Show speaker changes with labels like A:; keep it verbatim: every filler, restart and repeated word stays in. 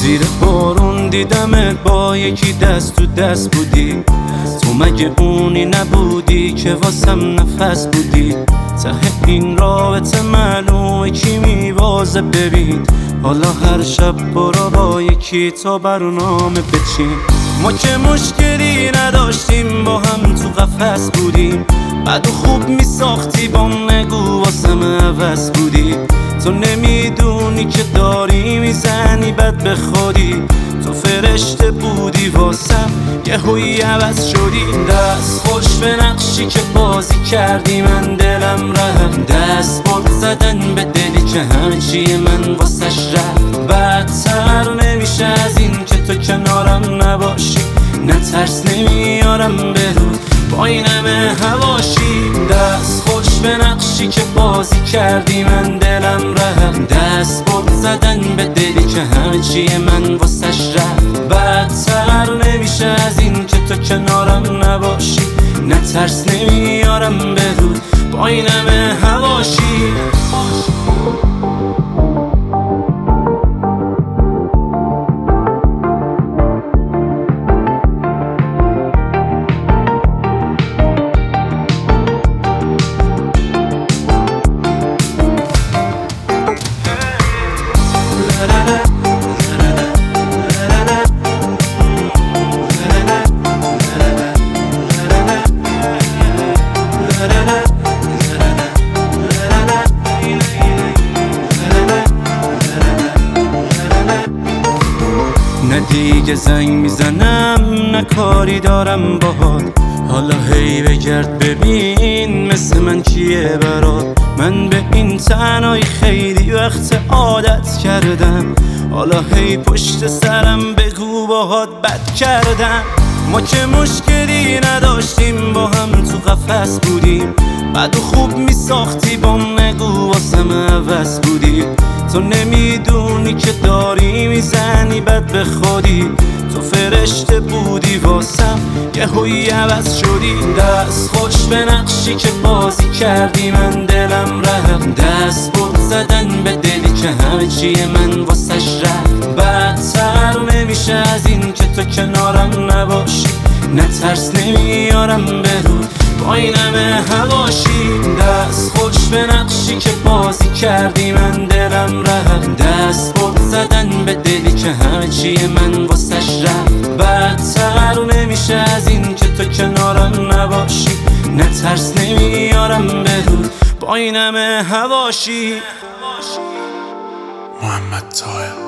A: زیر بارون دیدمت با یکی دست تو دست بودی. تو مگه اونی نبودی که واسم نفس بودی؟ ته این رابطه معلومه کی میوازه ببین. حالا هر شب برو با یکی تا برنامه بچین. ما که مشکلی نداشتیم با هم تو قفس بودیم. بعد خوب میساختی با نگو واسم عوض بودی. تو نمیدونی که داری میزنی بد به خودی. تو فرشته بودی واسم یه هوی عوض شدی. دست خوش به نقشی که بازی کردی من دلم رفت. دست بال زدن به دلی که همه چیه من واسش رفت. بدتر نمیشه از این که تو کنارم نباشی. نه ترس نمیارم به رو با این همه هواشی. دست خوش به نقشی که بازی کردی من دلم رفت. دست بال زدن به دلی که همه چیه من واسش رفت. بدتر نمیشه از این که تو کنارم نباشی. نه ترس نمیارم به رو با این همه هواشی. نه دیگه زنگ میزنم نه کاری دارم باهات. حالا هی بگرد ببین مثل من کیه برات. من به این تنهایی خیلی وقت عادت کردم. حالا هی پشت سرم بگو باهات بد کردم. ما که مشکلی نداشتیم با هم تو قفس بودیم. بعد خوب میساختی با نگو واسم عوض بودی. تو نمیدونی که داری میزنی بد به خودی. تو فرشته بودی واسم یه هوی عوض شدی. دست خوش به نقشی که بازی کردی من دلم رفت. دست بال زدن به دلی که همه چیه من واسش رفت. بدتر نمیشه از این که تو کنارم نباشی. نه ترس نمیارم به رو با این همه هواشی. دست خوش به نقشی که بازی کردی من دلم رفت. دست بال زدن به دلی که همه چیه من واسش رفت. بدتر نمیشه از این که تو کنارم نباشی. نه ترس نمیارم به رو با این همه هواشی.
B: محمد طاهر